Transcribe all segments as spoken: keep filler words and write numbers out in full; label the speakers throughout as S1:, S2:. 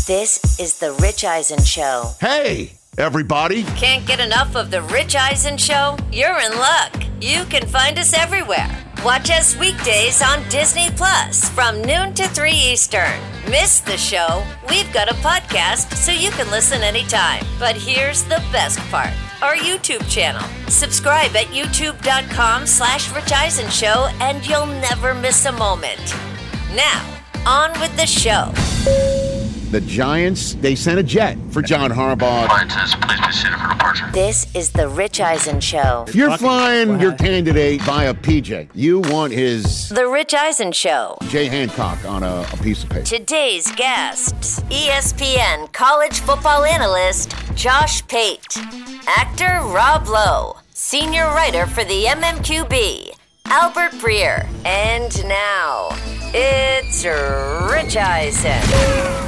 S1: This is The Rich Eisen Show.
S2: Hey, everybody.
S1: Can't get enough of The Rich Eisen Show? You're in luck. You can find us everywhere. Watch us weekdays on Disney Plus from noon to three Eastern. Miss the show? We've got a podcast so you can listen anytime. But here's the best part. Our YouTube channel. Subscribe at youtube.com slash Rich Eisen Show and you'll never miss a moment. Now, on with the show.
S2: The Giants, they sent a jet for John Harbaugh.
S3: Please be seated for departure.
S1: This is The Rich Eisen Show.
S2: If you're flying your candidate via P J, you want his
S1: The Rich Eisen Show.
S2: Jay Hancock on a, a piece of paper.
S1: Today's guests, E S P N college football analyst Josh Pate, actor Rob Lowe, senior writer for the M M Q B, Albert Breer, and now, it's Rich Eisen.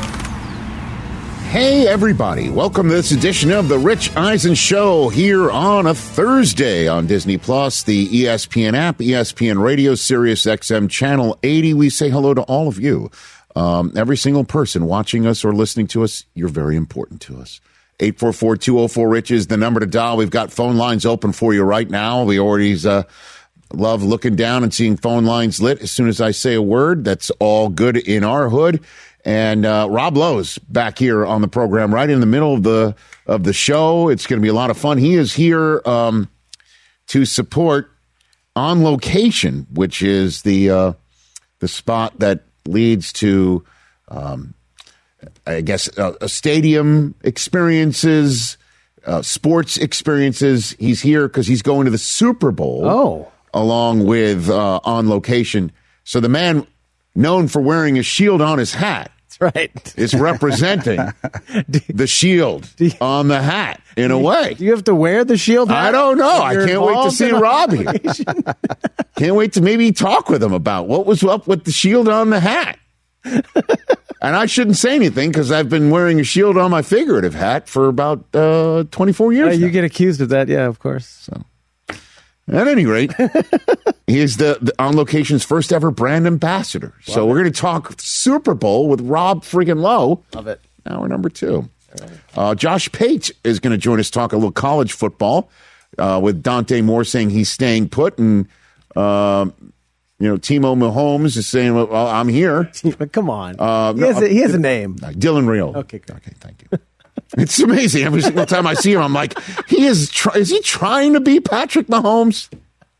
S2: Hey, everybody. Welcome to this edition of The Rich Eisen Show here on a Thursday on Disney Plus, the E S P N app, E S P N Radio, Sirius X M Channel eighty. We say hello to all of you. Um, every single person watching us or listening to us, you're very important to us. eight four four, two oh four, RICH is the number to dial. We've got phone lines open for you right now. We already uh, love looking down and seeing phone lines lit. As soon as I say a word, that's all good in our hood. And uh, Rob Lowe's back here on the program right in the middle of the of the show. It's going to be a lot of fun. He is here um, to support On Location, which is the uh, the spot that leads to, um, I guess, uh, a stadium experiences, uh, sports experiences. He's here because he's going to the Super Bowl.
S4: Oh,
S2: along with uh, On Location. So the man known for wearing a shield on his hat.
S4: right.
S2: Is representing the shield on the hat in a way.
S4: Do you have to wear the shield hat?
S2: I don't know. I can't wait to see Rob here. Can't wait to maybe talk with him about what was up with the shield on the hat. And I shouldn't say anything because I've been wearing a shield on my figurative hat for about uh, twenty-four years.
S4: Uh, you
S2: now.
S4: get accused of that, yeah, of course.
S2: So, at any rate, he is the, the On Location's first ever brand ambassador. Love so it. We're going to talk Super Bowl with Rob friggin' Lowe.
S4: Love it.
S2: Hour number two. Uh, Josh Pate is going to join us, talk a little college football uh, with Dante Moore saying he's staying put. And, uh, you know, Timo Mahomes is saying, well, I'm here.
S4: Come on.
S2: Uh,
S4: he, has a, he has a name.
S2: Dylan Real.
S4: Okay, great.
S2: Okay, thank you. It's amazing. Every single time I see him, I'm like, he is, try- is he trying to be Patrick Mahomes?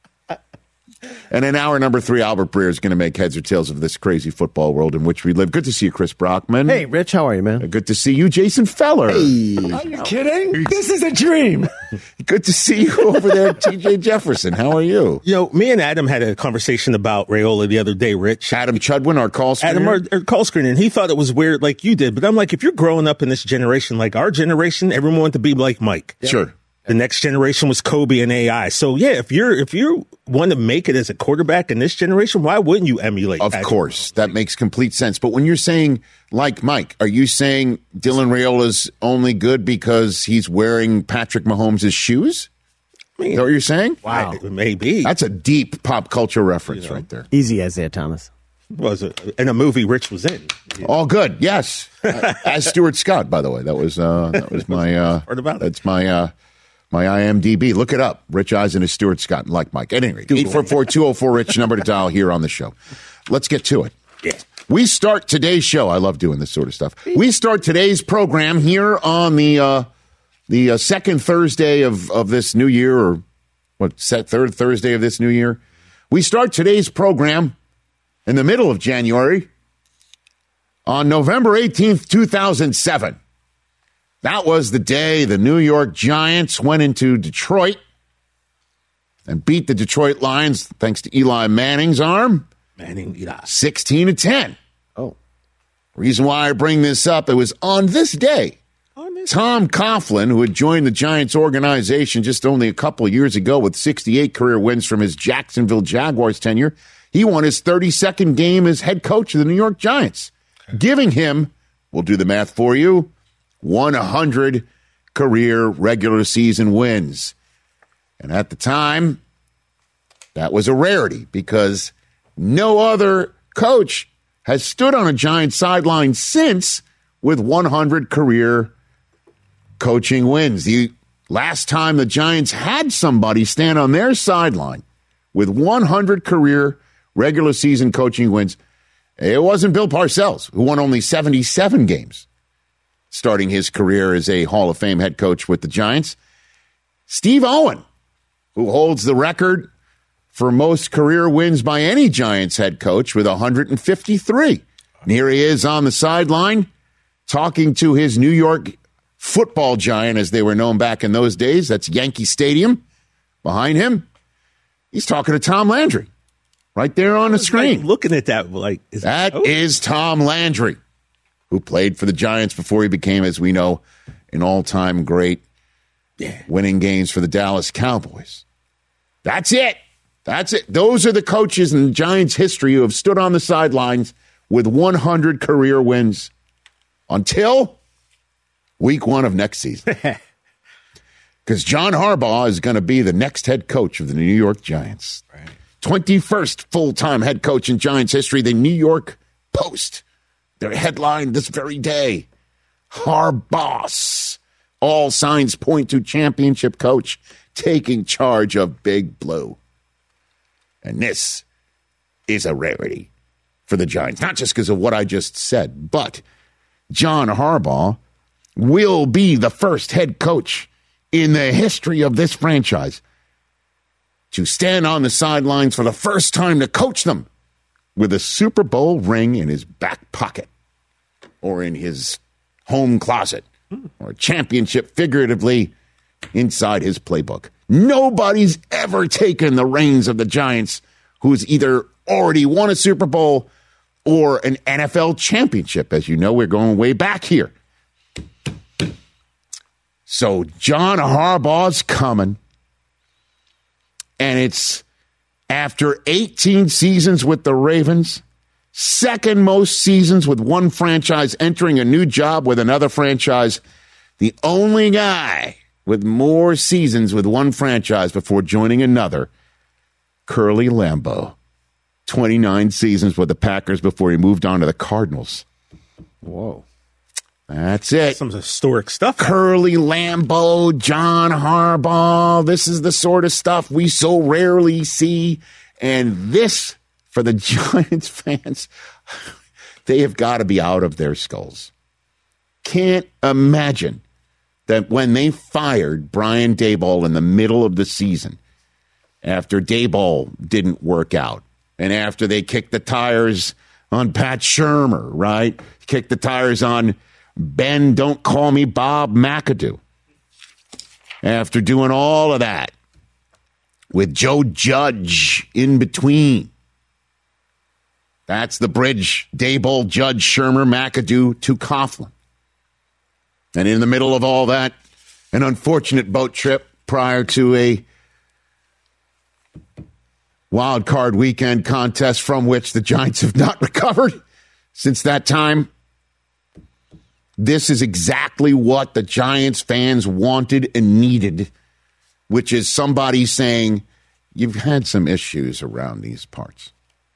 S2: And in hour number three, Albert Breer is going to make heads or tails of this crazy football world in which we live. Good to see you, Chris Brockman.
S4: Hey, Rich, how are you, man?
S2: Good to see you, Jason Feller.
S4: Hey. Are you kidding? This is a dream.
S2: Good to see you over there, T J Jefferson. How are you?
S5: You know, me and Adam had a conversation about Raiola the other day, Rich.
S2: Adam Chudwin, our call screener.
S5: Adam, our, our call screener, and he thought it was weird like you did. But I'm like, if you're growing up in this generation, like our generation, everyone wanted to be like Mike.
S2: Yeah. Sure.
S5: The next generation was Kobe and A I. So, yeah, if you're if you want to make it as a quarterback in this generation, why wouldn't you emulate
S2: Of
S5: Patrick
S2: course.
S5: Mahomes?
S2: That makes complete sense. But when you're saying like Mike, are you saying Dylan Raiola's only good because he's wearing Patrick Mahomes' shoes?
S5: I mean,
S2: Is that what you're saying?
S5: Wow. Maybe.
S2: That's a deep pop culture reference you know, right there.
S4: Easy, Isaiah Thomas.
S5: Was a, in a movie Rich was in.
S2: All good, yes. uh, as Stuart Scott, by the way. That was uh, that was my uh,
S5: Heard about it.
S2: That's my uh, my I M D B. Look it up. Rich Eisen is Stuart Scott, like Mike. At any rate, eight four four, two oh four, RICH, number to dial here on the show. Let's get to it.
S5: Yeah.
S2: We start today's show. I love doing this sort of stuff. We start today's program here on the uh, the uh, second Thursday of, of this new year, or what, set third Thursday of this new year. We start today's program in the middle of January on November eighteenth, two thousand seven. That was the day the New York Giants went into Detroit and beat the Detroit Lions, thanks to Eli Manning's arm,
S5: Manning, Eli.
S2: sixteen to ten.
S4: Oh.
S2: Reason why I bring this up, it was on this day,
S5: On this
S2: Tom Coughlin, who had joined the Giants organization just only a couple of years ago with sixty-eight career wins from his Jacksonville Jaguars tenure, he won his thirty-second game as head coach of the New York Giants, giving him, we'll do the math for you, one hundred career regular season wins. And at the time, that was a rarity because no other coach has stood on a Giants sideline since with one hundred career coaching wins. The last time the Giants had somebody stand on their sideline with one hundred career regular season coaching wins, it wasn't Bill Parcells, who won only seventy-seven games, starting his career as a Hall of Fame head coach with the Giants. Steve Owen, who holds the record for most career wins by any Giants head coach with one hundred fifty-three. And here he is on the sideline talking to his New York football giant, as they were known back in those days. That's Yankee Stadium. Behind him, he's talking to Tom Landry right there on the screen.
S5: Like looking at that, like is
S2: that oh. is Tom Landry, who played for the Giants before he became, as we know, an all-time great, yeah. winning games for the Dallas Cowboys. That's it. That's it. Those are the coaches in the Giants' history who have stood on the sidelines with one hundred career wins until week one of next season. Because John Harbaugh is going to be the next head coach of the New York Giants. Right. twenty-first full-time head coach in Giants history, the New York Post. Their headline this very day, Harbaugh. All signs point to championship coach taking charge of Big Blue. And this is a rarity for the Giants, not just because of what I just said, but John Harbaugh will be the first head coach in the history of this franchise to stand on the sidelines for the first time to coach them with a Super Bowl ring in his back pocket or in his home closet or a championship figuratively inside his playbook. Nobody's ever taken the reins of the Giants who's either already won a Super Bowl or an N F L championship. As you know, we're going way back here. So John Harbaugh's coming, and it's after eighteen seasons with the Ravens, second most seasons with one franchise entering a new job with another franchise, the only guy with more seasons with one franchise before joining another, Curly Lambeau. twenty-nine seasons with the Packers before he moved on to the Cardinals.
S4: Whoa.
S2: That's it.
S5: Some historic stuff.
S2: Curly Lambeau, John Harbaugh. This is the sort of stuff we so rarely see. And this, for the Giants fans, they have got to be out of their skulls. Can't imagine that when they fired Brian Daboll in the middle of the season, after Daboll didn't work out, and after they kicked the tires on Pat Shurmur, right? Kicked the tires on Ben, don't call me Bob McAdoo. After doing all of that, with Joe Judge in between. That's the bridge. Daboll, Judge, Shurmur, McAdoo to Coughlin. And in the middle of all that, an unfortunate boat trip prior to a wild card weekend contest from which the Giants have not recovered since that time. This is exactly what the Giants fans wanted and needed, which is somebody saying, you've had some issues around these parts.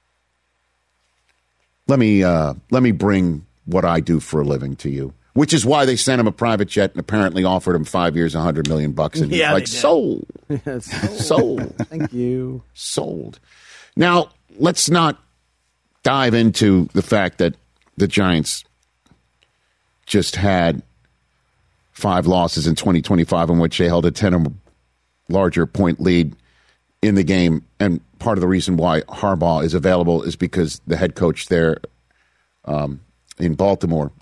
S2: Let me uh, let me bring what I do for a living to you, which is why they sent him a private jet and apparently offered him five years, one hundred million bucks, and he's
S4: yeah,
S2: like, sold.
S4: sold.
S2: Sold.
S4: Thank you.
S2: Sold. Now, let's not dive into the fact that the Giants just had five losses in twenty twenty-five in which they held a ten or larger point lead in the game. And part of the reason why Harbaugh is available is because the head coach there um, in Baltimore,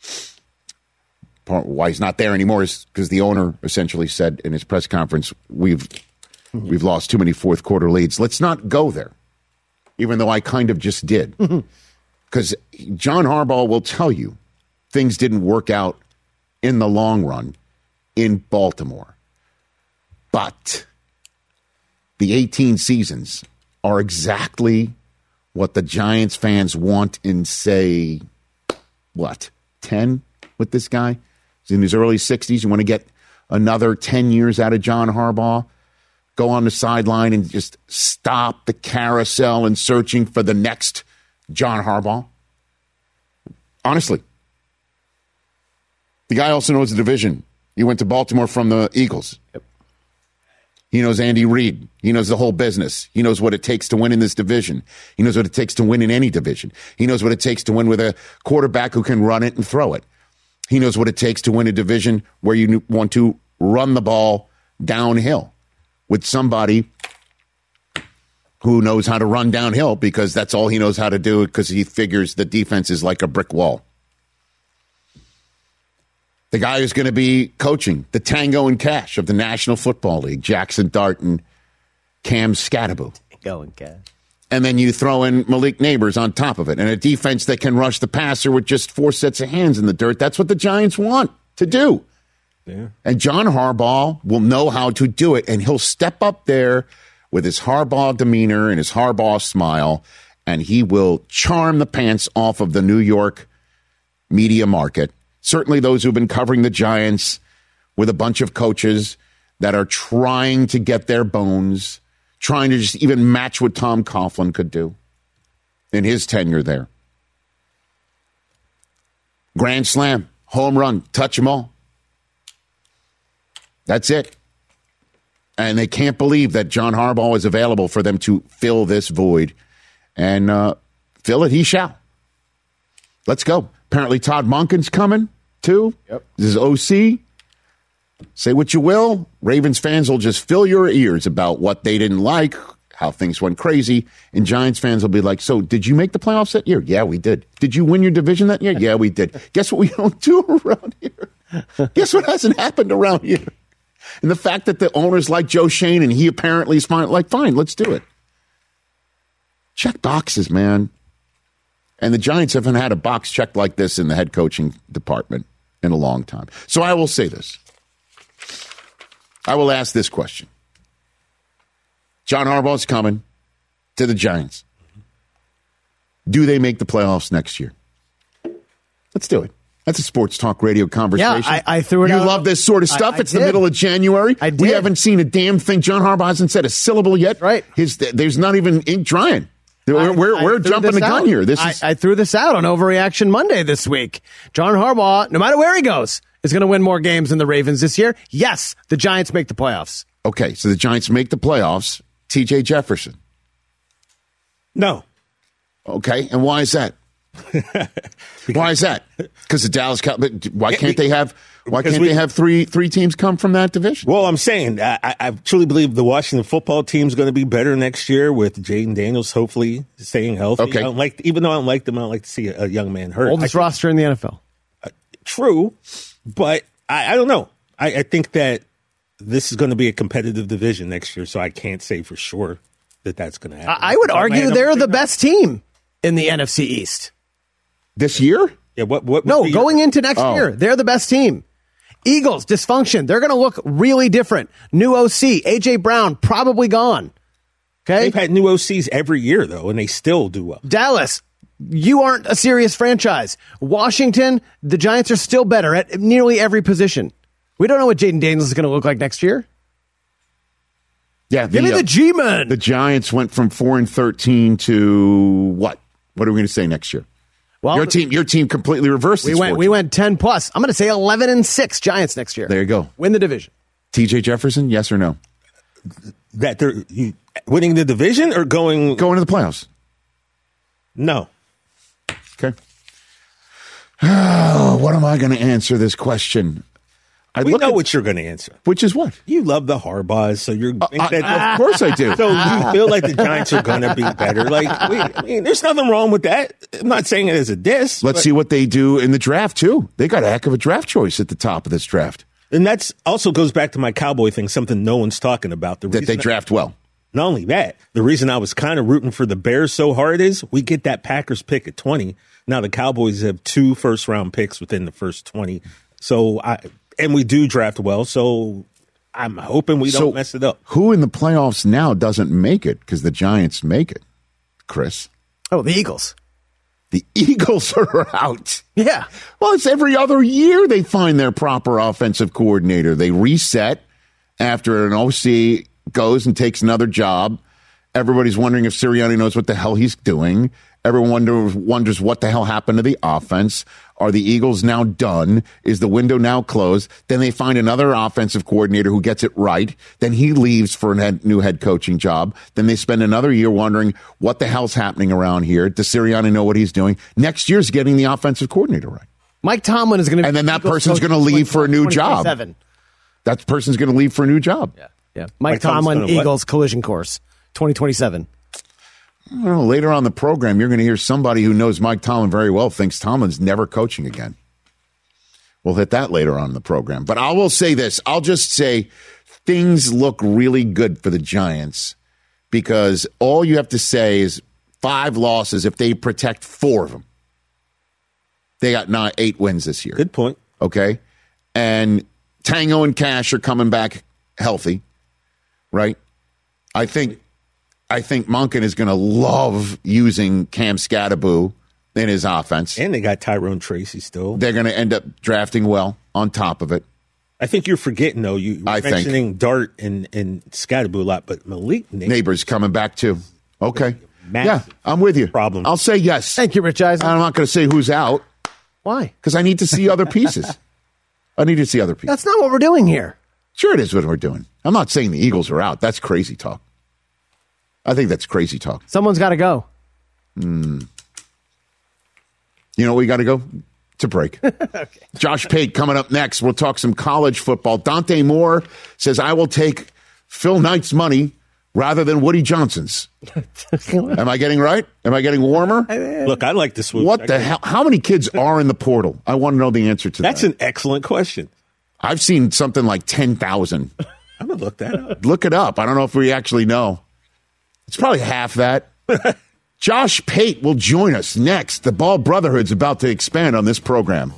S2: part why he's not there anymore is because the owner essentially said in his press conference, we've mm-hmm. we've lost too many fourth quarter leads. Let's not go there, even though I kind of just did. Because mm-hmm. John Harbaugh will tell you things didn't work out in the long run in Baltimore. But the eighteen seasons are exactly what the Giants fans want in, say, what, ten with this guy? He's in his early sixties. You want to get another ten years out of John Harbaugh? Go on the sideline and just stop the carousel and searching for the next John Harbaugh? Honestly. The guy also knows the division. He went to Baltimore from the Eagles.
S4: Yep.
S2: He knows Andy Reid. He knows the whole business. He knows what it takes to win in this division. He knows what it takes to win in any division. He knows what it takes to win with a quarterback who can run it and throw it. He knows what it takes to win a division where you want to run the ball downhill with somebody who knows how to run downhill because that's all he knows how to do because he figures the defense is like a brick wall. The guy who's going to be coaching the Tango and Cash of the National Football League, Jackson Dart and Cam Scatterbo.
S4: Tango and Cash.
S2: And then you throw in Malik Neighbors on top of it and a defense that can rush the passer with just four sets of hands in the dirt. That's what the Giants want to do.
S5: Yeah.
S2: And John Harbaugh will know how to do it, and he'll step up there with his Harbaugh demeanor and his Harbaugh smile, and he will charm the pants off of the New York media market. Certainly those who've been covering the Giants with a bunch of coaches that are trying to get their bones, trying to just even match what Tom Coughlin could do in his tenure there. Grand slam, home run, touch them all. That's it. And they can't believe that John Harbaugh is available for them to fill this void. And uh, fill it he shall. Let's go. Apparently Todd Monken's coming, too.
S4: Yep.
S2: This is O C. Say what you will. Ravens fans will just fill your ears about what they didn't like, how things went crazy. And Giants fans will be like, so did you make the playoffs that year? Yeah, we did. Did you win your division that year? Yeah, we did. Guess what we don't do around here? Guess what hasn't happened around here? And the fact that the owners like Joe Shane and he apparently is fine, like, fine, let's do it. Check boxes, man. And the Giants haven't had a box checked like this in the head coaching department in a long time. So I will say this. I will ask this question. John Harbaugh's coming to the Giants. Do they make the playoffs next year? Let's do it. That's a sports talk radio conversation.
S4: Yeah, I, I threw it
S2: you
S4: out.
S2: You love this sort of stuff.
S4: I, I
S2: it's
S4: did.
S2: the middle of January.
S4: I did.
S2: We haven't seen a damn thing. John Harbaugh hasn't said a syllable yet.
S4: Right.
S2: His, there's not even ink drying. We're,
S4: I,
S2: we're,
S4: I
S2: we're jumping the gun
S4: out.
S2: here. This
S4: I,
S2: is.
S4: I threw this out on Overreaction Monday this week. John Harbaugh, no matter where he goes, is going to win more games than the Ravens this year. Yes, the Giants make the playoffs.
S2: Okay, so the Giants make the playoffs. T J Jefferson.
S5: No.
S2: Okay, and why is that? Why is that? Because the Dallas Cow- Why can't they have? Why can't we, they have three three teams come from that division?
S5: Well, I'm saying I, I truly believe the Washington football team is going to be better next year with Jaden Daniels hopefully staying healthy.
S2: Okay.
S5: I don't like, even though I don't like them, I don't like to see a, a young man hurt.
S4: Oldest
S5: I,
S4: roster in the N F L.
S5: Uh, true, but I, I don't know. I, I think that this is going to be a competitive division next year, so I can't say for sure that that's going to happen.
S4: I, I would
S5: But
S4: argue
S5: man,
S4: they're the best team in the N F C East.
S2: This year?
S5: Yeah. What? What?
S4: No,
S5: would be
S4: going
S5: your,
S4: into next
S2: Oh.
S4: year, they're the best team. Eagles, dysfunction. They're going to look really different. New O C, A J Brown, probably gone. Okay?
S5: They've had new O Cs every year though, and they still do well.
S4: Dallas, you aren't a serious franchise. Washington, the Giants are still better at nearly every position. We don't know what Jaden Daniels is going to look like next year.
S2: Yeah.
S4: Give me
S2: uh,
S4: the G-Man.
S2: The Giants went from four and thirteen to what? What are we going to say next year?
S4: Well,
S2: your team, your team completely reversed.
S4: we
S2: its
S4: went.
S2: fortune.
S4: We went ten plus. I'm going to say eleven and six Giants next year.
S2: There you go.
S4: Win the division.
S2: T J Jefferson, yes or no?
S5: That they're you, winning the division or going?
S2: Going to the playoffs.
S5: No.
S2: Okay. Oh, what am I going to answer this question? I
S5: We
S2: look
S5: know
S2: at-
S5: what you're going to answer.
S2: Which is what?
S5: You love the Harbaughs, so you're. think
S2: I-
S5: that-
S2: of course I do.
S5: So you feel like the Giants are going to be better? Like, we, I mean, there's nothing wrong with that. I'm not saying it as a diss.
S2: Let's
S5: but-
S2: see what they do in the draft, too. They got a heck of a draft choice at the top of this draft.
S5: And that's also goes back to my Cowboy thing, something no one's talking about. The
S2: That
S5: reason
S2: they draft well.
S5: Not only that, the reason I was kind of rooting for the Bears so hard is we get that Packers pick at twenty. Now the Cowboys have two first round picks within the first twenty. So I and we do draft well. So I'm hoping we
S2: So
S5: don't mess it up.
S2: Who in the playoffs now doesn't make it because the Giants make it, Chris?
S4: Oh, the Eagles.
S2: The Eagles are out.
S4: Yeah.
S2: Well, it's every other year they find their proper offensive coordinator. They reset after an O C goes and takes another job. Everybody's wondering if Sirianni knows what the hell he's doing. Everyone wonders, wonders what the hell happened to the offense. Are the Eagles now done? Is the window now closed? Then they find another offensive coordinator who gets it right. Then he leaves for a head, new head coaching job. Then they spend another year wondering what the hell's happening around here. Does Sirianni know what he's doing? Next year's getting the offensive coordinator right.
S4: Mike Tomlin is going to,
S2: and then that Eagles person's going to leave for a new job. That person's going to leave for a new job.
S4: Yeah, yeah. Mike, Mike Tomlin, Eagles what? Collision Course, twenty twenty-seven.
S2: I don't know, later on the program, you're going to hear somebody who knows Mike Tomlin very well thinks Tomlin's never coaching again. We'll hit that later on in the program. But I will say this. I'll just say things look really good for the Giants because all you have to say is five losses if they protect four of them. They got nine, eight wins this year.
S5: Good point.
S2: Okay? And Tango and Cash are coming back healthy, right? I think I think Monken is going to love using Cam Scatterboo in his offense.
S5: And they got Tyrone Tracy still.
S2: They're going to end up drafting well on top of it.
S5: I think you're forgetting, though. You, you're
S2: I
S5: mentioning
S2: think.
S5: Dart and, and Scatterboo a lot, but Malik Neighbors.
S2: Neighbors coming back, too. Okay.
S5: Massive
S2: yeah, I'm with you.
S5: Problem.
S2: I'll say yes.
S4: Thank you, Rich Eisen.
S2: I'm not going to say who's out.
S4: Why?
S2: Because I need to see other pieces. I need to see other pieces.
S4: That's not what we're doing here.
S2: Sure it is what we're doing. I'm not saying the Eagles are out. That's crazy talk. I think that's crazy talk.
S4: Someone's got to go.
S2: Mm. You know where we got to go? To break. Okay. Josh Pate coming up next. We'll talk some college football. Dante Moore says, I will take Phil Knight's money rather than Woody Johnson's. Am I getting right? Am I getting warmer?
S5: Look, I like the swoop.
S2: What the hell? How many kids are in the portal? I want to know the answer to
S5: That's
S2: that.
S5: That's an excellent question.
S2: I've seen something like ten thousand.
S5: I'm going to look that up.
S2: Look it up. I don't know if we actually know. It's probably half that. Josh Pate will join us next. The Ball Brotherhood's about to expand on this program.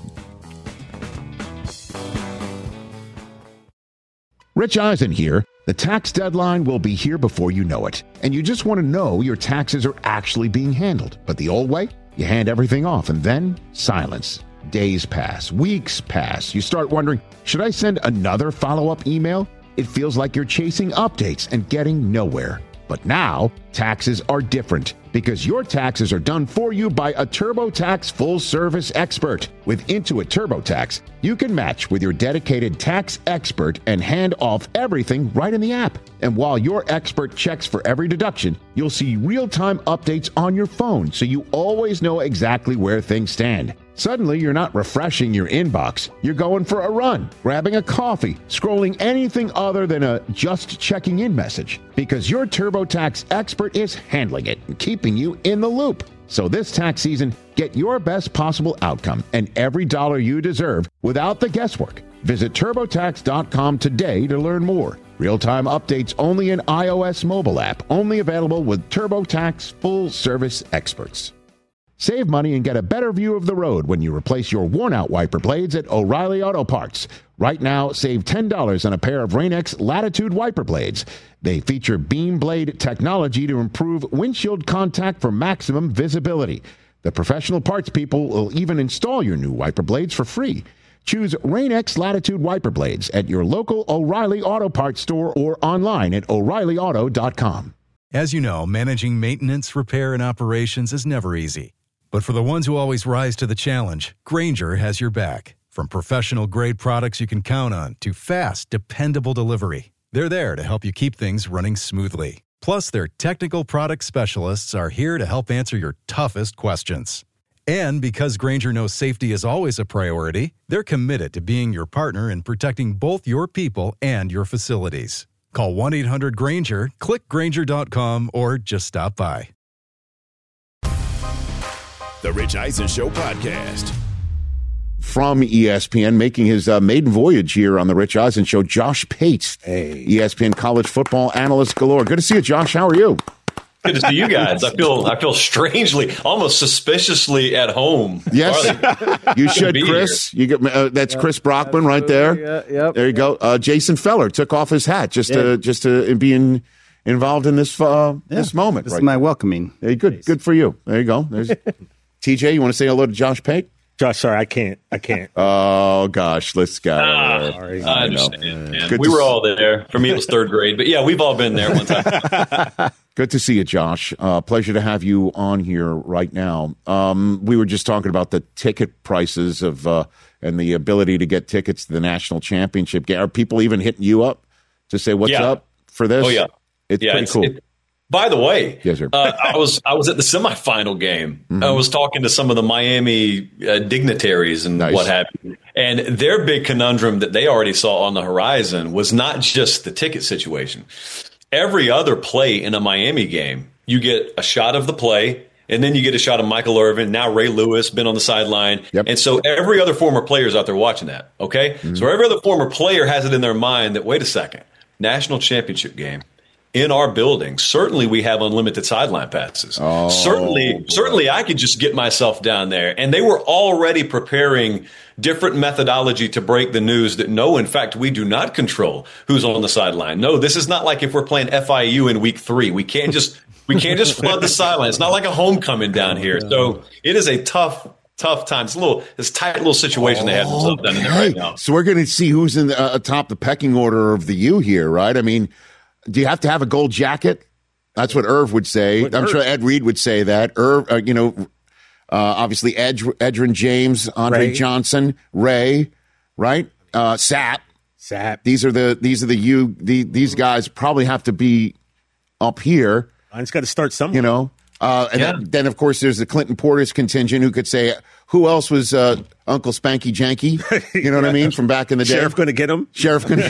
S2: Rich Eisen here. The tax deadline will be here before you know it. And you just want to know your taxes are actually being handled. But the old way? You hand everything off and then silence. Days pass. Weeks pass. You start wondering, should I send another follow-up email? It feels like you're chasing updates and getting nowhere. But now, taxes are different because your taxes are done for you by a TurboTax full-service expert. With Intuit TurboTax, you can match with your dedicated tax expert and hand off everything right in the app. And while your expert checks for every deduction, you'll see real-time updates on your phone so you always know exactly where things stand. Suddenly, you're not refreshing your inbox. You're going for a run, grabbing a coffee, scrolling anything other than a just checking in message because your TurboTax expert is handling it and keeping you in the loop. So this tax season, get your best possible outcome and every dollar you deserve without the guesswork. Visit TurboTax dot com today to learn more. Real-time updates only in iOS mobile app, only available with TurboTax full-service experts. Save money and get a better view of the road when you replace your worn-out wiper blades at O'Reilly Auto Parts. Right now, save ten dollars on a pair of Rain-X Latitude wiper blades. They feature beam blade technology to improve windshield contact for maximum visibility. The professional parts people will even install your new wiper blades for free. Choose Rain-X Latitude wiper blades at your local O'Reilly Auto Parts store or online at O'Reilly Auto dot com.
S6: As you know, managing maintenance, repair, and operations is never easy. But for the ones who always rise to the challenge, Grainger has your back. From professional-grade products you can count on to fast, dependable delivery, they're there to help you keep things running smoothly. Plus, their technical product specialists are here to help answer your toughest questions. And because Grainger knows safety is always a priority, they're committed to being your partner in protecting both your people and your facilities. Call one eight hundred Grainger, click Grainger dot com, or just stop by.
S7: The Rich Eisen Show podcast.
S2: From E S P N, making his uh, maiden voyage here on the Rich Eisen Show, Josh Pate,
S5: hey.
S2: E S P N college football analyst galore. Good to see you, Josh. How are you?
S8: Good to see you guys. I feel I feel strangely, almost suspiciously at home.
S2: Yes, you should, Chris. You get uh, that's yeah, Chris Brockman right there.
S4: Yeah, yep,
S2: there you
S4: yep.
S2: go. Uh, Jason Feller took off his hat just
S4: yeah.
S2: to just to be in, involved in this uh,
S9: yeah,
S2: this moment.
S9: This
S2: right
S9: is my welcoming.
S2: Hey, good, good for you. There you go. There's T J. You want to say hello to Josh Pate?
S5: Josh, sorry, I can't. I can't.
S2: Oh, gosh. Let's go.
S8: Ah,
S5: Sorry.
S8: I understand, man.
S2: Good
S8: We
S2: to
S8: were
S2: s-
S8: all there. For me, it was third grade. But, yeah, we've all been there one time.
S2: Good to see you, Josh. Uh, pleasure to have you on here right now. Um, we were just talking about the ticket prices of uh, and the ability to get tickets to the national championship. Are people even hitting you up to say what's
S8: Yeah.
S2: up for this?
S8: Oh, yeah.
S2: It's
S8: yeah,
S2: pretty
S8: it's,
S2: cool.
S8: it- by the way,
S2: Yes, sir.
S8: uh, I was I was at the semifinal game.
S2: Mm-hmm.
S8: I was talking to some of the Miami uh, dignitaries and
S2: Nice.
S8: what have you. And their big conundrum that they already saw on the horizon was not just the ticket situation. Every other play in a Miami game, you get a shot of the play, and then you get a shot of Michael Irvin. Now Ray Lewis been on the sideline.
S2: Yep.
S8: And so every other former player is out there watching that. Okay.
S2: Mm-hmm.
S8: So every other former player has it in their mind that, wait a second, national championship game. In our building, certainly we have unlimited sideline passes.
S2: Oh,
S8: certainly,
S2: boy.
S8: certainly I could just get myself down there. And they were already preparing different methodology to break the news that no, in fact, we do not control who's on the sideline. No, this is not like if we're playing F I U in week three. We can't just we can't just flood the sideline. It's not like a homecoming down here. So it is a tough, tough time. It's a little, it's a tight little situation they have themselves down in there right now.
S2: So we're going to see who's in the, uh, atop the pecking order of the U here, right? I mean, do you have to have a gold jacket? That's what Irv would say.
S5: What
S2: I'm
S5: Irv?
S2: sure Ed Reed would say that. Irv, uh, you know, uh, obviously Ed, Edgerrin James, Andre
S5: Ray.
S2: Johnson, Ray, right? Uh, Sapp.
S5: Sap.
S2: These are the these are the U. The, these guys probably have to be up here,
S5: Mine's got to start somewhere.
S2: you know. Uh, and
S8: Yeah.
S2: then, then, of course, there's the Clinton Portis contingent who could say, who else was uh, Uncle Spanky Janky? You know what I mean? From back in the day.
S5: Sheriff going to get him.
S2: Sheriff gonna,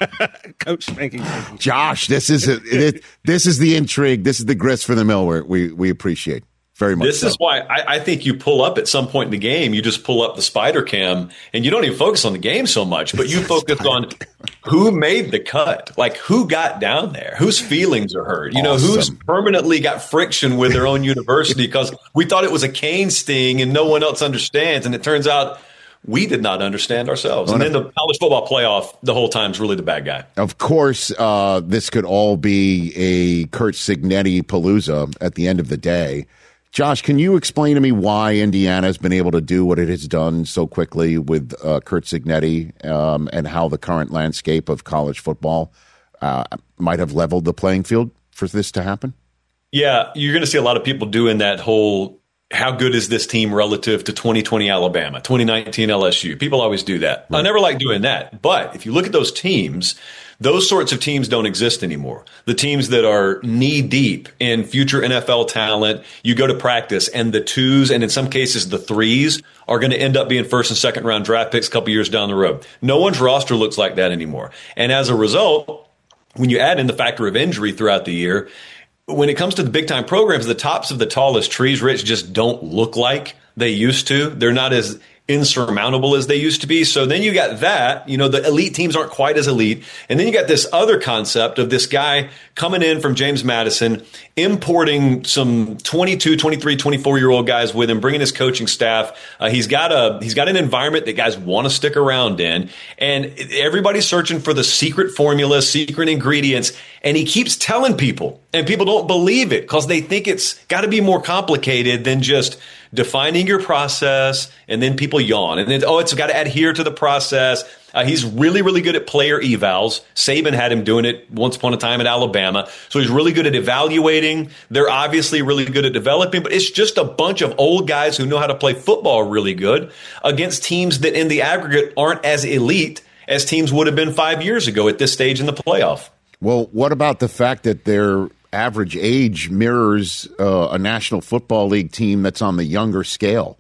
S5: Coach Spanky. Spanky.
S2: Josh, this is a, it, this is the intrigue. This is the grist for the mill. Where we we appreciate very much.
S8: This
S2: so.
S8: is why I, I think you pull up at some point in the game. You just pull up the spider cam, and you don't even focus on the game so much, but you focus on who made the cut, like who got down there, whose feelings are hurt. You know, who's
S2: Awesome.
S8: permanently got friction with their own university because we thought it was a cane sting and no one else understands, and it turns out we did not understand ourselves. And then the college football playoff the whole time is really the bad guy.
S2: Of course, uh, this could all be a Kurt Signetti palooza at the end of the day. Josh, can you explain to me why Indiana has been able to do what it has done so quickly with uh, Kurt Signetti um, and how the current landscape of college football uh, might have leveled the playing field for this to happen?
S8: Yeah, you're going to see a lot of people doing that whole how good is this team relative to twenty twenty Alabama, twenty nineteen L S U. People always do that. I never like doing that. But if you look at those teams, those sorts of teams don't exist anymore. The teams that are knee deep in future N F L talent, you go to practice and the twos and in some cases the threes are going to end up being first and second round draft picks a couple years down the road. No one's roster looks like that anymore. And as a result, when you add in the factor of injury throughout the year, when it comes to the big time programs, the tops of the tallest trees, Rich, just don't look like they used to. They're not as insurmountable as they used to be. So then you got that, you know, the elite teams aren't quite as elite. And then you got this other concept of this guy coming in from James Madison, importing some twenty-two, twenty-three, twenty-four year old guys with him, bringing his coaching staff. Uh, he's got a, he's got an environment that guys want to stick around in. And everybody's searching for the secret formula, secret ingredients. And he keeps telling people, and people don't believe it because they think it's got to be more complicated than just defining your process, and then people yawn. And then, oh, it's got to adhere to the process. Uh, he's really, really good at player evals. Saban had him doing it once upon a time at Alabama. So he's really good at evaluating. They're obviously really good at developing, but it's just a bunch of old guys who know how to play football really good against teams that in the aggregate aren't as elite as teams would have been five years ago at this stage in the playoff.
S2: Well, what about the fact that their average age mirrors uh, a National Football League team that's on the younger scale,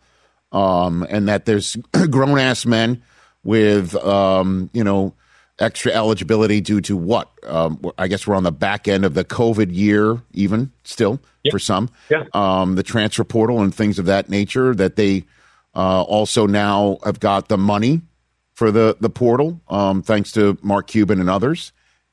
S2: um, and that there's grown-ass men with, um, you know, extra eligibility due to what? Um, I guess we're on the back end of the COVID year even still
S8: Yep.
S2: for some.
S8: Yeah.
S2: Um, the transfer portal and things of that nature, that they uh, also now have got the money for the, the portal, um, thanks to Mark Cuban and others.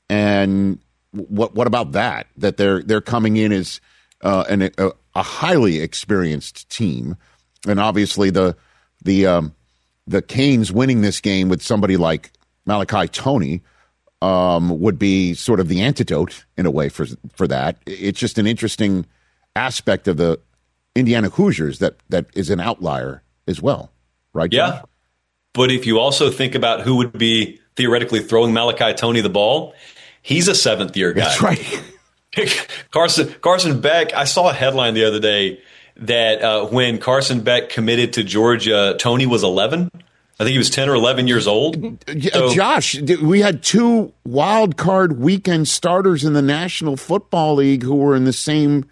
S2: And what what about that? That they're they're coming in as uh, an, a, a highly experienced team, and obviously the the um, the Canes winning this game with somebody like Malachi Toney um, would be sort of the antidote in a way for for that. It's just an interesting aspect of the Indiana Hoosiers that that is an outlier as well. right?
S8: Yeah.
S2: Josh?
S8: But if you also think about who would be theoretically throwing Malachi Toney the ball, he's a seventh year guy.
S2: That's right.
S8: Carson Carson Beck, I saw a headline the other day that uh, when Carson Beck committed to Georgia, Toney was eleven. I think he was ten or eleven years old.
S2: So, Josh, we had two wild card weekend starters in the National Football League who were in the same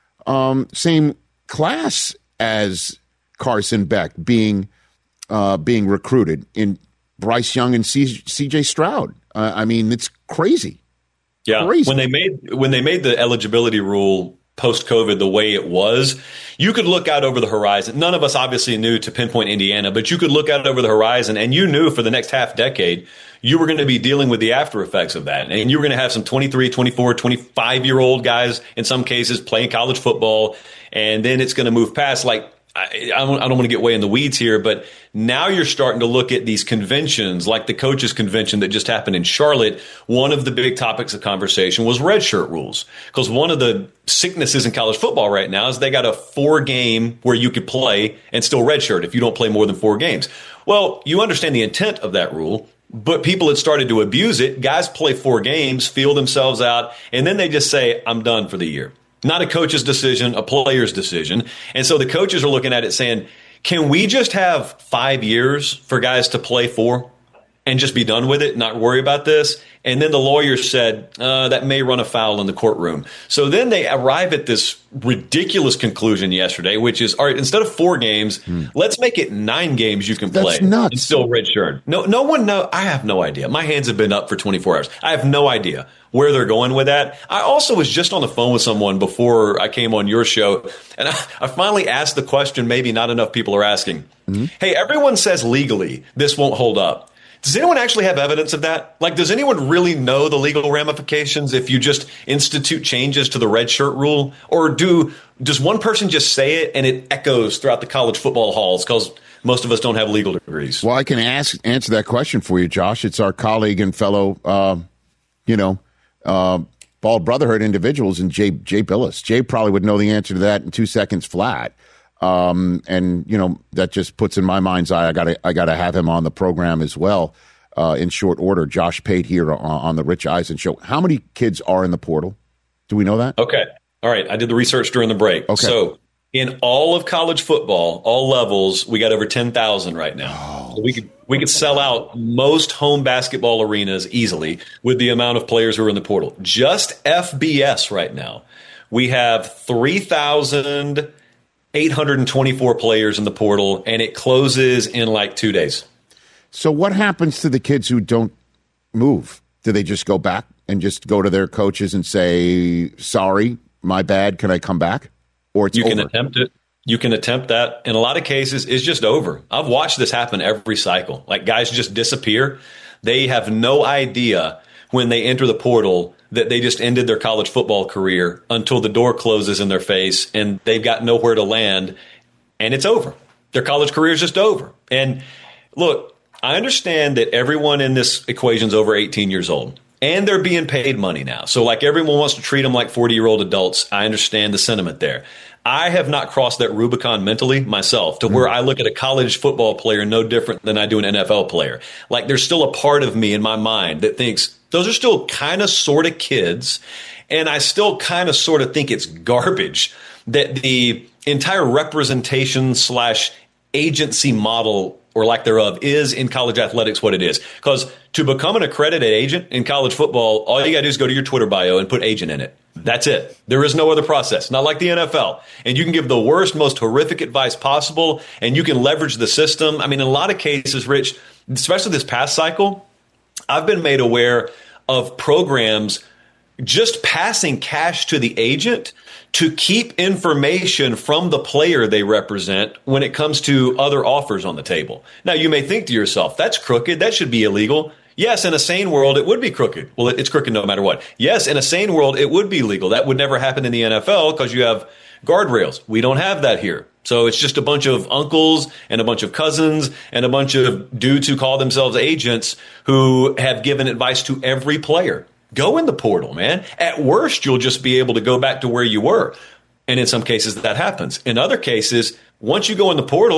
S2: um, same class as Carson Beck being uh, being recruited in Bryce Young and C J Stroud. Uh, I mean, it's crazy.
S8: Yeah,
S2: crazy.
S8: when they made when they made the eligibility rule post-COVID the way it was, you could look out over the horizon. None of us obviously knew to pinpoint Indiana, but you could look out over the horizon and you knew for the next half decade you were going to be dealing with the after effects of that. And you were going to have some twenty-three, twenty-four, twenty-five-year-old guys in some cases playing college football, and then it's going to move past like I, I don't, I don't want to get way in the weeds here, but now you're starting to look at these conventions like the coaches convention that just happened in Charlotte. One of the big topics of conversation was redshirt rules, because one of the sicknesses in college football right now is they got a four game where you could play and still redshirt if you don't play more than four games. Well, you understand the intent of that rule, but people had started to abuse it. Guys play four games, feel themselves out, and then they just say, I'm done for the year. Not a coach's decision, a player's decision. And so the coaches are looking at it saying, can we just have five years for guys to play for and just be done with it, not worry about this? And then the lawyers said, uh, that may run afoul in the courtroom. So then they arrive at this ridiculous conclusion yesterday, which is, all right, instead of four games, hmm. let's make it nine games you can
S2: That's
S8: play.
S2: Nuts.
S8: And still redshirt. No, no one know. I have no idea. My hands have been up for twenty-four hours. I have no idea where they're going with that. I also was just on the phone with someone before I came on your show, and I, I finally asked the question maybe not enough people are asking. Mm-hmm. Hey, everyone says legally this won't hold up. Does anyone actually have evidence of that? Like, does anyone really know the legal ramifications if you just institute changes to the red shirt rule? Or do does one person just say it and it echoes throughout the college football halls because most of us don't have legal degrees?
S2: Well, I can ask answer that question for you, Josh. It's our colleague and fellow, uh, you know, uh, Bald Brotherhood individuals and Jay, Jay Billis. Jay probably would know the answer to that in two seconds flat. Um, and, you know, that just puts in my mind's eye, I gotta, I gotta have him on the program as well, uh, in short order. Josh Pate here on, on the Rich Eisen Show. How many kids are in the portal? Do we know that?
S8: Okay. All right. I did the research during the break.
S2: Okay.
S8: So in all of college football, all levels, we got over ten thousand right now. Oh. So we could, we could sell out most home basketball arenas easily with the amount of players who are in the portal. Just F B S right now, we have three thousand eight hundred twenty-four players in the portal, and it closes in like two days.
S2: So what happens to the kids who don't move? Do they just go back and just go to their coaches and say, sorry, my bad, can I come back? Or it's
S8: You can
S2: over?
S8: attempt it. You can attempt that. In a lot of cases, it's just over. I've watched this happen every cycle. Like, guys just disappear. They have no idea when they enter the portal that they just ended their college football career until the door closes in their face and they've got nowhere to land, and it's over. Their college career is just over. And look, I understand that everyone in this equation is over eighteen years old, and they're being paid money now. So like everyone wants to treat them like forty-year-old adults. I understand the sentiment there. I have not crossed that Rubicon mentally myself to where I look at a college football player no different than I do an N F L player. Like, there's still a part of me in my mind that thinks those are still kind of sort of kids. And I still kind of sort of think it's garbage that the entire representation slash agency model or lack thereof is in college athletics what it is. Because to become an accredited agent in college football, all you got to do is go to your Twitter bio and put agent in it. That's it. There is no other process, not like the N F L. And you can give the worst, most horrific advice possible, and you can leverage the system. I mean, in a lot of cases, Rich, especially this past cycle, I've been made aware of programs just passing cash to the agent to keep information from the player they represent when it comes to other offers on the table. Now, you may think to yourself, that's crooked. That should be illegal. Yes, in a sane world, it would be crooked. Well, it's crooked no matter what. Yes, in a sane world, it would be legal. That would never happen in the N F L because you have guardrails. We don't have that here. So it's just a bunch of uncles and a bunch of cousins and a bunch of dudes who call themselves agents who have given advice to every player. Go in the portal, man. At worst, you'll just be able to go back to where you were. And in some cases, that happens. In other cases, once you go in the portal,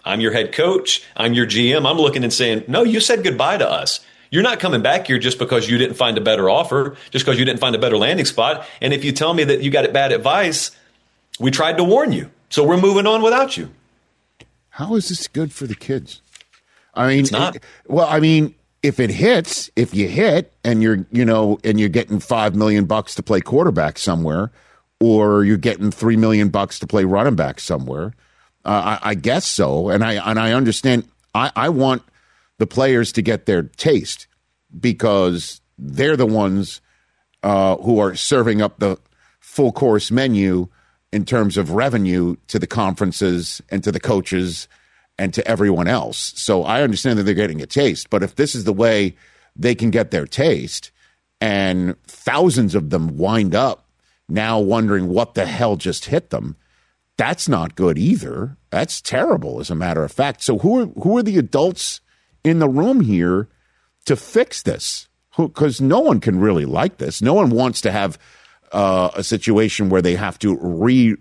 S8: I'm your head coach. I'm your G M. I'm looking and saying, no, you said goodbye to us. You're not coming back here just because you didn't find a better offer, just because you didn't find a better landing spot. And if you tell me that you got bad advice, we tried to warn you. So we're moving on without you.
S2: How is this good for the kids? I mean,
S8: It's not.
S2: it- well, I mean, if it hits, if you hit and you're, you know, and you're getting five million bucks to play quarterback somewhere, or you're getting three million bucks to play running back somewhere, uh, I, I guess so. And I and I understand. I, I want the players to get their taste because they're the ones uh, who are serving up the full course menu in terms of revenue to the conferences and to the coaches and to everyone else. So I understand that they're getting a taste, but if this is the way they can get their taste and thousands of them wind up now wondering what the hell just hit them, that's not good either. That's terrible, as a matter of fact. So who are, who are the adults in the room here to fix this? Because no one can really like this. No one wants to have uh, a situation where they have to re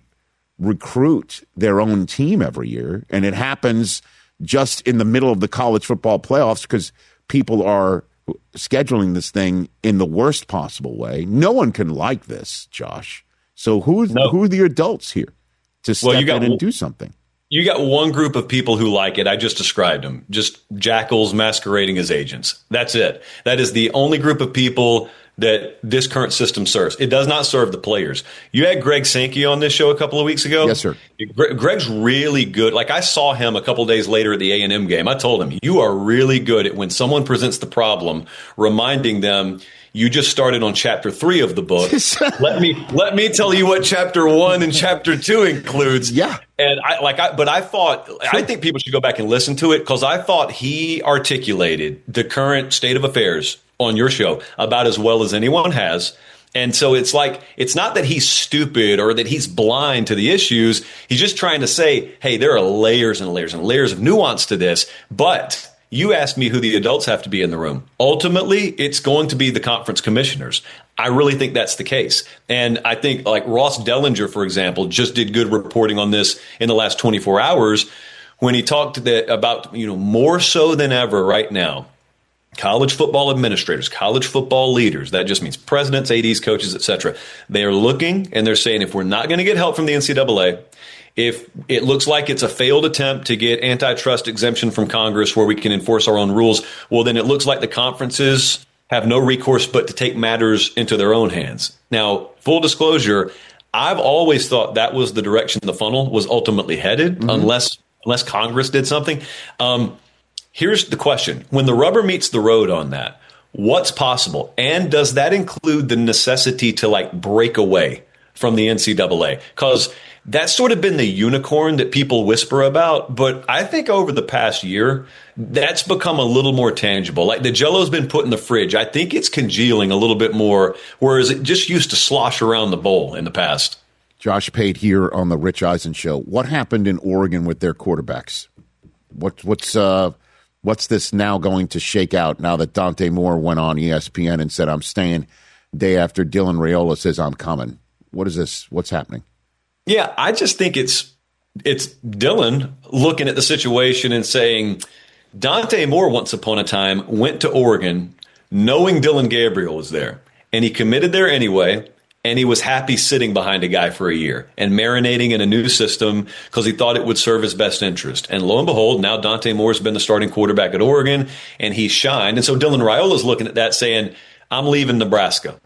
S2: recruit their own team every year, and it happens just in the middle of the college football playoffs because people are scheduling this thing in the worst possible way. No one can like this, Josh. So who
S8: No.
S2: who are the adults here to step
S8: Well, you got
S2: in and
S8: one-
S2: do something?
S8: You got one group of people who like it. I just described them. Just jackals masquerading as agents. That's it. That is the only group of people that this current system serves. It does not serve the players. You had Greg Sankey on this show a couple of weeks ago.
S2: Yes, sir.
S8: Gre- Greg's really good. Like, I saw him a couple of days later at the A and M game. I told him, you are really good at when someone presents the problem, reminding them, you just started on chapter three of the book. let me let me tell you what chapter one and chapter two includes.
S2: Yeah.
S8: And I like I but I thought I think people should go back and listen to it, because I thought he articulated the current state of affairs on your show about as well as anyone has. And so it's like, it's not that he's stupid or that he's blind to the issues. He's just trying to say, hey, there are layers and layers and layers of nuance to this. But you asked me who the adults have to be in the room. Ultimately, it's going to be the conference commissioners. I really think that's the case. And I think like Ross Dellinger, for example, just did good reporting on this in the last twenty-four hours when he talked that about, you know, more so than ever right now, college football administrators, college football leaders, that just means presidents, A Ds, coaches, et cetera. They are looking and they're saying, if we're not going to get help from the N C double A, if it looks like it's a failed attempt to get antitrust exemption from Congress where we can enforce our own rules, well, then it looks like the conferences have no recourse but to take matters into their own hands. Now, full disclosure, I've always thought that was the direction the funnel was ultimately headed, mm-hmm. unless unless Congress did something. Um, here's the question. When the rubber meets the road on that, what's possible? And does that include the necessity to like break away from the N C double A? Because that's sort of been the unicorn that people whisper about. But I think over the past year, that's become a little more tangible. Like the Jell-O's been put in the fridge. I think it's congealing a little bit more, whereas it just used to slosh around the bowl in the past.
S2: Josh Pate here on the Rich Eisen Show. What happened in Oregon with their quarterbacks? What, what's uh, what's this now going to shake out now that Dante Moore went on E S P N and said, I'm staying, day after Dylan Raiola says I'm coming? What is this? What's happening?
S8: Yeah, I just think it's it's Dylan looking at the situation and saying, Dante Moore once upon a time went to Oregon knowing Dylan Gabriel was there, and he committed there anyway, and he was happy sitting behind a guy for a year and marinating in a new system because he thought it would serve his best interest. And lo and behold, now Dante Moore's been the starting quarterback at Oregon, and he's shined. And so Dylan Raiola's looking at that saying, I'm leaving Nebraska.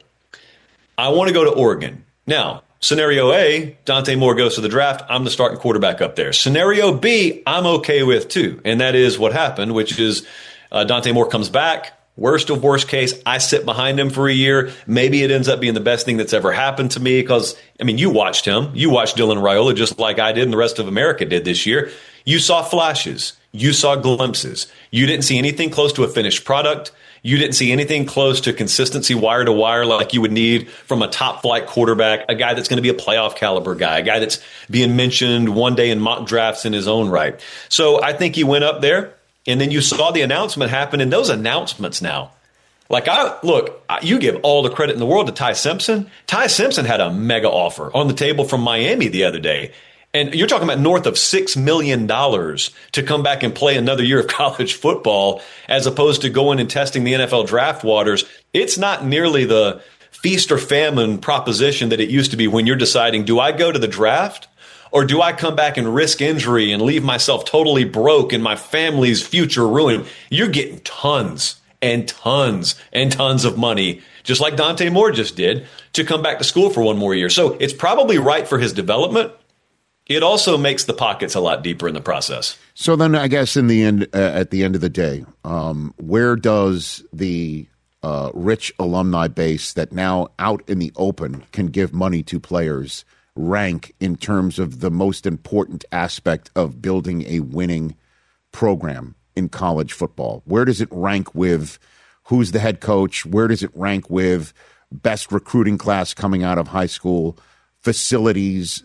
S8: I want to go to Oregon. Now, scenario A, Dante Moore goes to the draft. I'm the starting quarterback up there. Scenario B, I'm okay with too. And that is what happened, which is uh, Dante Moore comes back. Worst of worst case, I sit behind him for a year. Maybe it ends up being the best thing that's ever happened to me because, I mean, you watched him. You watched Dylan Raiola just like I did and the rest of America did this year. You saw flashes. You saw glimpses. You didn't see anything close to a finished product. You didn't see anything close to consistency wire to wire like you would need from a top flight quarterback, a guy that's going to be a playoff caliber guy, a guy that's being mentioned one day in mock drafts in his own right. So I think he went up there, and then you saw the announcement happen, and those announcements now, like I look, you give all the credit in the world to Ty Simpson. Ty Simpson had a mega offer on the table from Miami the other day. And you're talking about north of six million dollars to come back and play another year of college football, as opposed to going and testing the N F L draft waters. It's not nearly the feast or famine proposition that it used to be when you're deciding, do I go to the draft or do I come back and risk injury and leave myself totally broke and my family's future ruined? You're getting tons and tons and tons of money, just like Dante Moore just did, to come back to school for one more year. So it's probably right for his development. It also makes the pockets a lot deeper in the process.
S2: So then, I guess in the end, uh, at the end of the day, um, where does the uh, rich alumni base that now out in the open can give money to players rank in terms of the most important aspect of building a winning program in college football? Where does it rank with who's the head coach? Where does it rank with best recruiting class coming out of high school, facilities,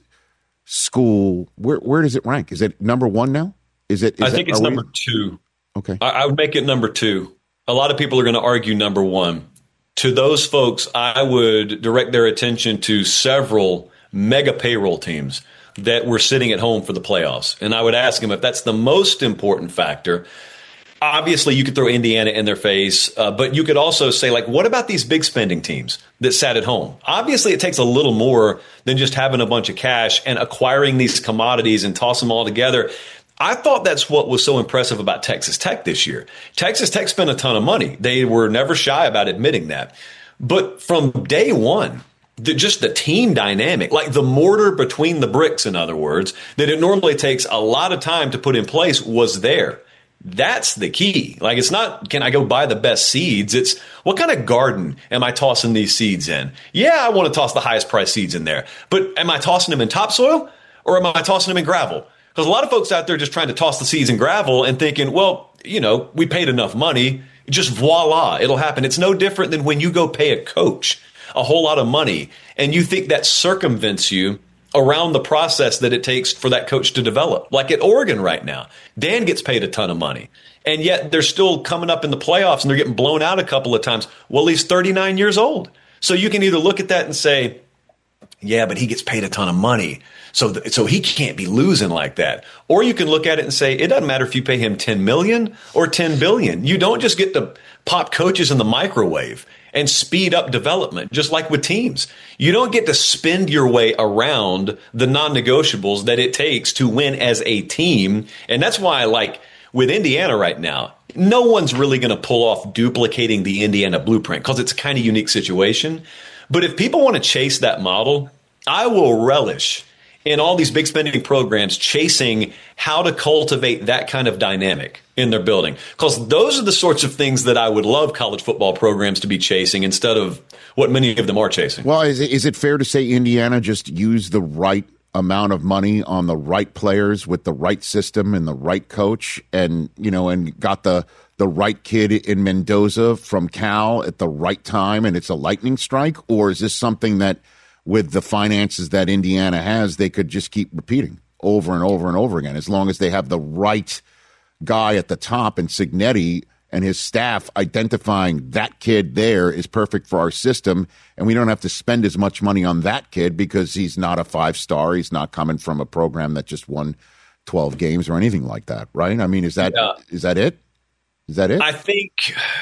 S2: school? Where where does it rank? Is it number one now? Is it? Is
S8: I think
S2: it,
S8: it's
S2: we,
S8: number two.
S2: Okay.
S8: I, I would make it number two. A lot of people are going to argue number one. To those folks, I would direct their attention to several mega payroll teams that were sitting at home for the playoffs. And I would ask them if that's the most important factor. Obviously, you could throw Indiana in their face, uh, but you could also say, like, what about these big spending teams that sat at home? Obviously, it takes a little more than just having a bunch of cash and acquiring these commodities and toss them all together. I thought that's what was so impressive about Texas Tech this year. Texas Tech spent a ton of money. They were never shy about admitting that. But from day one, the, just the team dynamic, like the mortar between the bricks, in other words, that it normally takes a lot of time to put in place, was there. That's the key. Like, it's not, can I go buy the best seeds? It's, what kind of garden am I tossing these seeds in? Yeah, I want to toss the highest price seeds in there. But am I tossing them in topsoil or am I tossing them in gravel? Because a lot of folks out there just trying to toss the seeds in gravel and thinking, well, you know, we paid enough money, just voila, it'll happen. It's no different than when you go pay a coach a whole lot of money and you think that circumvents you around the process that it takes for that coach to develop. Like at Oregon right now, Dan gets paid a ton of money, and yet they're still coming up in the playoffs and they're getting blown out a couple of times. Well, he's thirty-nine years old. So you can either look at that and say, yeah, but he gets paid a ton of money, so th- so he can't be losing like that. Or you can look at it and say, it doesn't matter if you pay him ten million dollars or ten billion dollars. You don't just get to pop coaches in the microwave and speed up development, just like with teams. You don't get to spend your way around the non-negotiables that it takes to win as a team. And that's why I like with Indiana right now, no one's really going to pull off duplicating the Indiana blueprint because it's a kind of unique situation. But if people want to chase that model, I will relish in all these big spending programs chasing how to cultivate that kind of dynamic in their building. Because those are the sorts of things that I would love college football programs to be chasing instead of what many of them are chasing.
S2: Well, is it, is it fair to say Indiana just used the right amount of money on the right players with the right system and the right coach, and, you know, and got the, the right kid in Mendoza from Cal at the right time, and it's a lightning strike? Or is this something that, with the finances that Indiana has, they could just keep repeating over and over and over again, as long as they have the right guy at the top, and Cignetti and his staff identifying that kid there is perfect for our system, and we don't have to spend as much money on that kid because he's not a five-star. He's not coming from a program that just won twelve games or anything like that, right? I mean, is that yeah. is that it? Is that it?
S8: I think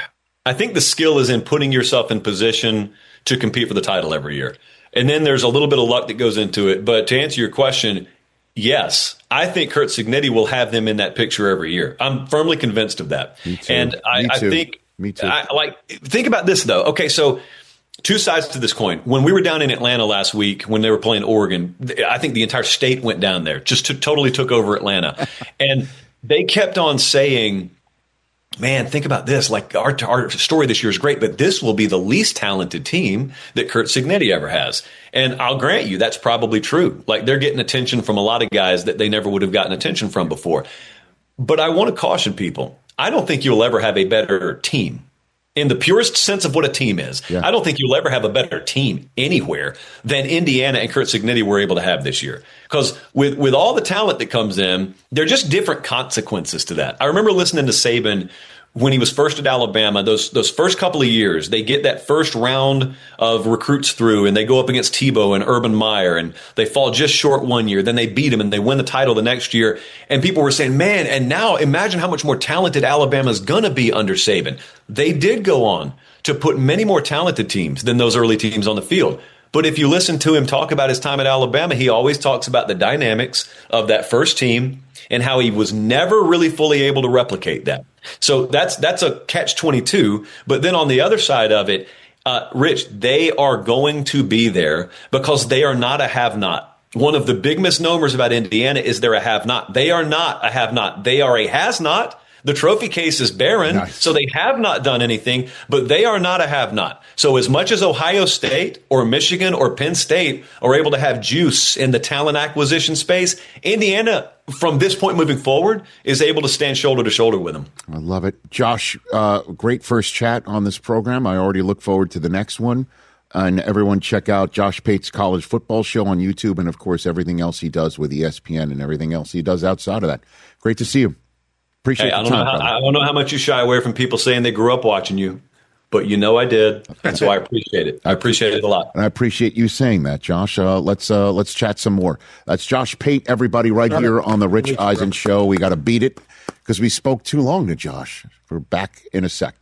S8: I think the skill is in putting yourself in position to compete for the title every year. And then there's a little bit of luck that goes into it. But to answer your question, yes, I think Curt Cignetti will have them in that picture every year. I'm firmly convinced of that.
S2: Me too.
S8: And I,
S2: Me too.
S8: I think,
S2: Me too.
S8: I, like, think about this, though. Okay, so two sides to this coin. When we were down in Atlanta last week, when they were playing Oregon, I think the entire state went down there, just to, totally took over Atlanta. And they kept on saying, man, think about this. Like, our, our story this year is great, but this will be the least talented team that Curt Cignetti ever has. And I'll grant you, that's probably true. Like, they're getting attention from a lot of guys that they never would have gotten attention from before. But I want to caution people. I don't think you'll ever have a better team. In the purest sense of what a team is, yeah. I don't think you'll ever have a better team anywhere than Indiana and Curt Cignetti were able to have this year. Because with, with all the talent that comes in, there are just different consequences to that. I remember listening to Saban when he was first at Alabama, those those first couple of years, they get that first round of recruits through, and they go up against Tebow and Urban Meyer, and they fall just short one year. Then they beat him, and they win the title the next year. And people were saying, man, and now imagine how much more talented Alabama's going to be under Saban. They did go on to put many more talented teams than those early teams on the field. But if you listen to him talk about his time at Alabama, he always talks about the dynamics of that first team and how he was never really fully able to replicate that. So that's that's a catch twenty-two. But then on the other side of it, uh, Rich, they are going to be there because they are not a have-not. One of the big misnomers about Indiana is they're a have-not. They are not a have-not. They are a has-not. The trophy case is barren, nice. So they have not done anything, but they are not a have-not. So as much as Ohio State or Michigan or Penn State are able to have juice in the talent acquisition space, Indiana, from this point moving forward, is able to stand shoulder to shoulder with them.
S2: I love it. Josh, uh, great first chat on this program. I already look forward to the next one. And everyone check out Josh Pate's College Football Show on YouTube and, of course, everything else he does with E S P N and everything else he does outside of that. Great to see you. Appreciate
S8: hey, I, don't
S2: time,
S8: know how, I don't know how much you shy away from people saying they grew up watching you, but you know I did, and so I appreciate it. I appreciate it a lot.
S2: And I appreciate you saying that, Josh. Uh, let's uh, let's chat some more. That's Josh Pate, everybody, right here on the Rich Eisen Show. We got to beat it because we spoke too long to Josh. We're back in a sec.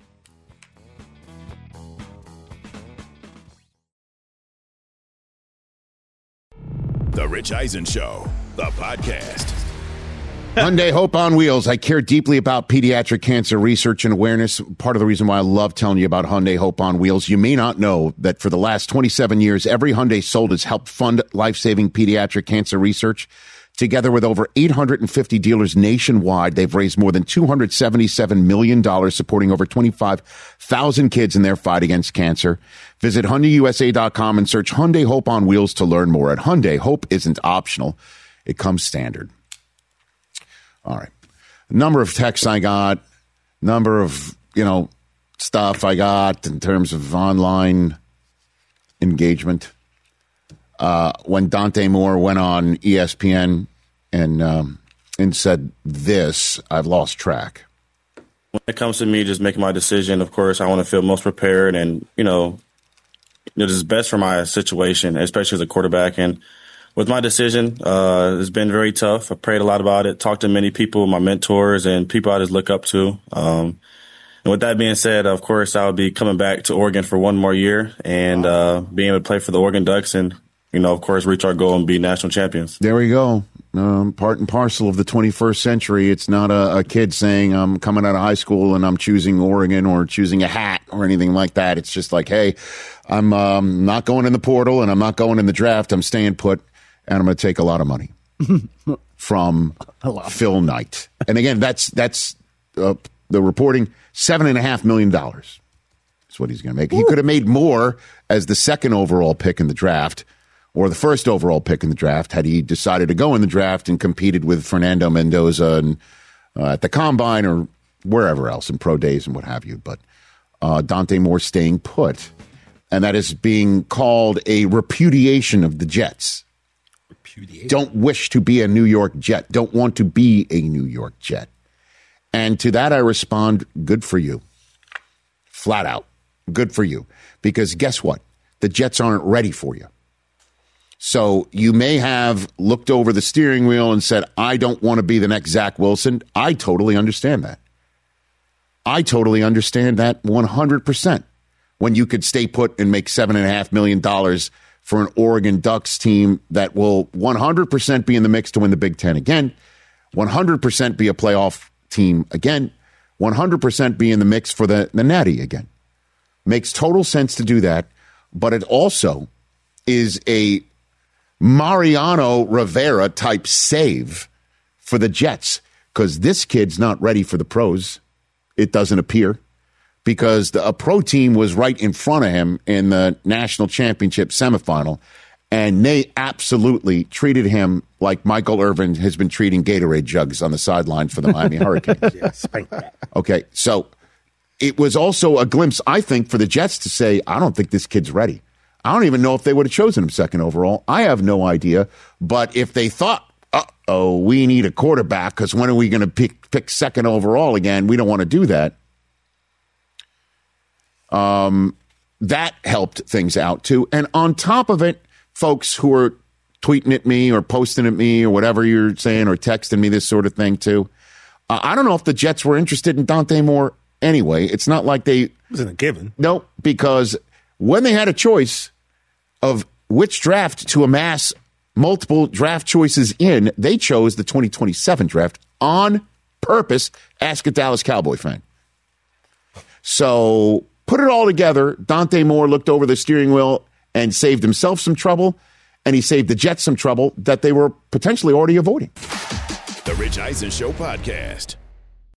S7: The Rich Eisen Show, the podcast.
S2: Hyundai Hope on Wheels. I care deeply about pediatric cancer research and awareness. Part of the reason why I love telling you about Hyundai Hope on Wheels. You may not know that for the last twenty-seven years, every Hyundai sold has helped fund life-saving pediatric cancer research. Together with over eight hundred fifty dealers nationwide, they've raised more than two hundred seventy-seven million dollars, supporting over twenty-five thousand kids in their fight against cancer. Visit Hyundai U S A dot com and search Hyundai Hope on Wheels to learn more. At Hyundai, hope isn't optional. It comes standard. All right. Number of texts I got, number of, you know, stuff I got in terms of online engagement. Uh, when Dante Moore went on E S P N and um, and said this, I've lost track.
S9: When it comes to me just making my decision, of course, I want to feel most prepared and, you know, it is best for my situation, especially as a quarterback. And with my decision, uh, it's been very tough. I prayed a lot about it, talked to many people, my mentors and people I just look up to. Um, and with that being said, of course, I'll be coming back to Oregon for one more year and uh, being able to play for the Oregon Ducks and, you know, of course, reach our goal and be national champions.
S2: There we go. Um, part and parcel of the twenty-first century. It's not a, a kid saying I'm coming out of high school and I'm choosing Oregon or choosing a hat or anything like that. It's just like, hey, I'm um, not going in the portal and I'm not going in the draft. I'm staying put. And I'm going to take a lot of money from Phil Knight. And again, that's that's uh, the reporting, seven and a half million dollars is what he's going to make. Ooh. He could have made more as the second overall pick in the draft or the first overall pick in the draft had he decided to go in the draft and competed with Fernando Mendoza and uh, at the Combine or wherever else in pro days and what have you. But uh, Dante Moore staying put. And that is being called a repudiation of the Jets. Don't wish to be a New York Jet. Don't want to be a New York Jet. And to that I respond, good for you. Flat out. Good for you. Because guess what? The Jets aren't ready for you. So you may have looked over the steering wheel and said, I don't want to be the next Zach Wilson. I totally understand that. I totally understand that one hundred percent. When you could stay put and make seven and a half million dollars for an Oregon Ducks team that will one hundred percent be in the mix to win the Big Ten again, one hundred percent be a playoff team again, one hundred percent be in the mix for the, the Natty again. Makes total sense to do that, but it also is a Mariano Rivera type save for the Jets because this kid's not ready for the pros. It doesn't appear. Because the, a pro team was right in front of him in the national championship semifinal, and they absolutely treated him like Michael Irvin has been treating Gatorade jugs on the sideline for the Miami Hurricanes.
S5: Yeah, spank that.
S2: Okay, so it was also a glimpse, I think, for the Jets to say, I don't think this kid's ready. I don't even know if they would have chosen him second overall. I have no idea. But if they thought uh-oh, we need a quarterback because when are we going to pick, pick second overall again? We don't want to do that. Um, that helped things out, too. And on top of it, folks who are tweeting at me or posting at me or whatever you're saying or texting me this sort of thing, too. Uh, I don't know if the Jets were interested in Dante Moore anyway. It's not like they... It
S5: wasn't a given.
S2: No, because when they had a choice of which draft to amass multiple draft choices in, they chose the twenty twenty-seven draft on purpose. Ask a Dallas Cowboy fan. So put it all together. Dante Moore looked over the steering wheel and saved himself some trouble, and he saved the Jets some trouble that they were potentially already avoiding.
S7: The Rich Eisen Show podcast.